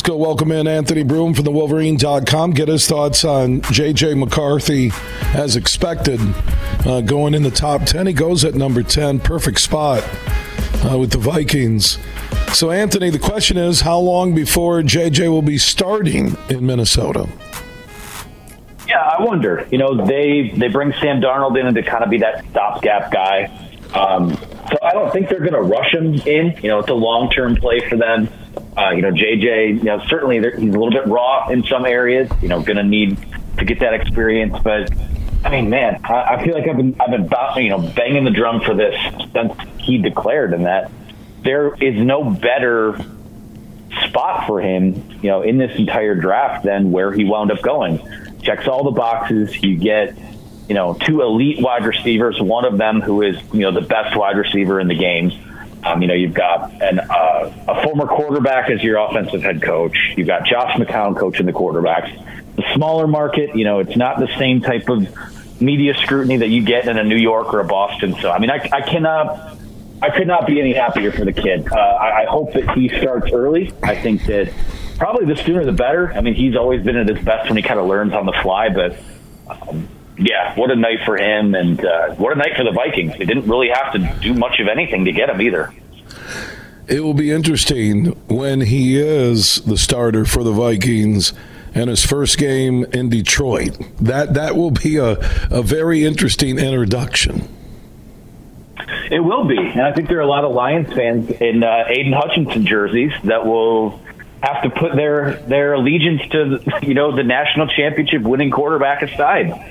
go welcome in Anthony Broome from the Wolverine.com. Get his thoughts on J.J. McCarthy as expected. Going in the top 10. He goes at number 10. Perfect spot with the Vikings. So, Anthony, the question is, how long before J.J. will be starting in Minnesota? Yeah, I wonder. You know, they bring Sam Darnold in to kind of be that stopgap guy. So I don't think they're going to rush him in. You know, it's a long-term play for them. JJ, certainly he's a little bit raw in some areas, going to need to get that experience. But, I mean, man, I feel like I've been banging the drum for this since he declared, and that there is no better spot for him, in this entire draft than where he wound up going. Checks all the boxes. You get, two elite wide receivers, one of them who is, the best wide receiver in the game. You've got a former quarterback as your offensive head coach. You've got Josh McCown coaching the quarterbacks. The smaller market, it's not the same type of media scrutiny that you get in a New York or a Boston. So, I mean, I could not be any happier for the kid. I hope that he starts early. I think that probably the sooner the better. I mean, he's always been at his best when he kind of learns on the fly, but yeah, what a night for him, and what a night for the Vikings. They didn't really have to do much of anything to get him either. It will be interesting when he is the starter for the Vikings and his first game in Detroit. That will be a very interesting introduction. It will be, and I think there are a lot of Lions fans in Aiden Hutchinson jerseys that will have to put their allegiance to the national championship winning quarterback aside.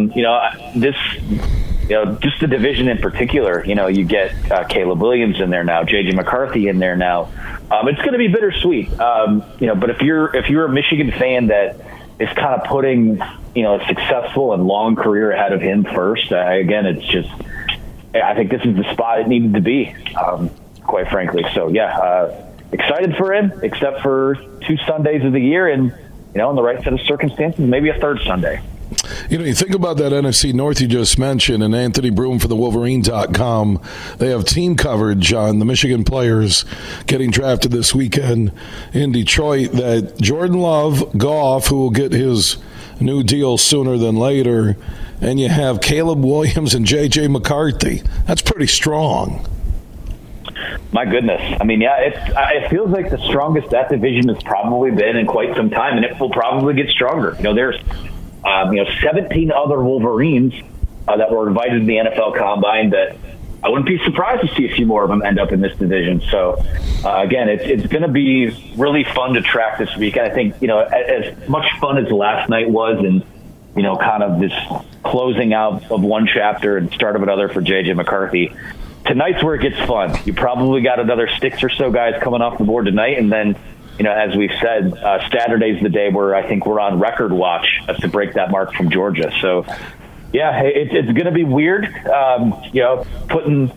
Just the division in particular. You get Caleb Williams in there now, J.J. McCarthy in there now. It's going to be bittersweet. But if you're a Michigan fan that is kind of putting a successful and long career ahead of him first, again, it's just. I think this is the spot it needed to be, quite frankly. So, excited for him, except for 2 Sundays of the year and, in the right set of circumstances, maybe a third Sunday. You think about that NFC North you just mentioned, and Anthony Broome for the Wolverine.com. They have team coverage on the Michigan players getting drafted this weekend in Detroit. That Jordan Love, Goff, who will get his new deal sooner than later, and you have Caleb Williams and J.J. McCarthy. That's pretty strong. My goodness. I mean, it feels like the strongest that division has probably been in quite some time, and it will probably get stronger. There's 17 other Wolverines that were invited to the NFL Combine that I wouldn't be surprised to see a few more of them end up in this division. So, again, it's going to be really fun to track this week. And I think, as much fun as last night was and, kind of this closing out of one chapter and start of another for J.J. McCarthy, tonight's where it gets fun. You probably got another 6 or so guys coming off the board tonight. And then, as we've said, Saturday's the day where I think we're on record watch to break that mark from Georgia. So, yeah, it's going to be weird, putting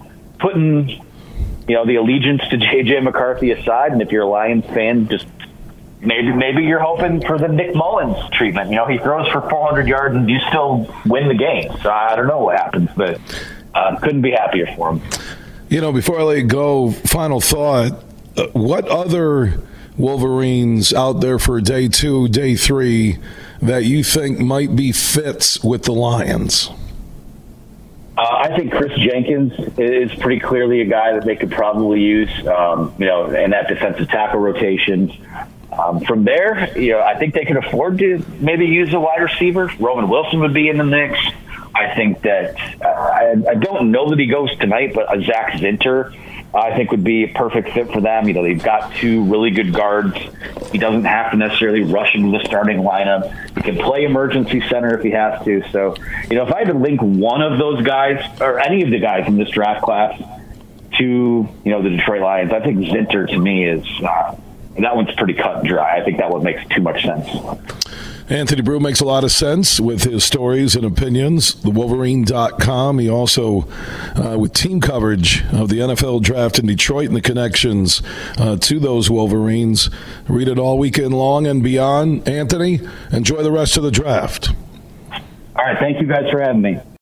the allegiance to J.J. McCarthy aside. And if you're a Lions fan, just maybe you're hoping for the Nick Mullins treatment. He throws for 400 yards and you still win the game. So I don't know what happens, but couldn't be happier for him. Before I let you go, final thought, what other Wolverines out there for day 2, day 3 that you think might be fits with the Lions? I think Chris Jenkins is pretty clearly a guy that they could probably use, in that defensive tackle rotation. From there, I think they could afford to maybe use a wide receiver. Roman Wilson would be in the mix. I think that I don't know that he goes tonight, but Zach Zinter I think would be a perfect fit for them. They've got 2 really good guards. He doesn't have to necessarily rush into the starting lineup. He can play emergency center if he has to. So, if I had to link one of those guys or any of the guys in this draft class to, the Detroit Lions, I think Zinter to me is that one's pretty cut and dry. I think that one makes too much sense. Anthony Broome makes a lot of sense with his stories and opinions. The Wolverine.com. He also, with team coverage of the NFL draft in Detroit and the connections to those Wolverines. Read it all weekend long and beyond. Anthony, enjoy the rest of the draft. All right. Thank you guys for having me.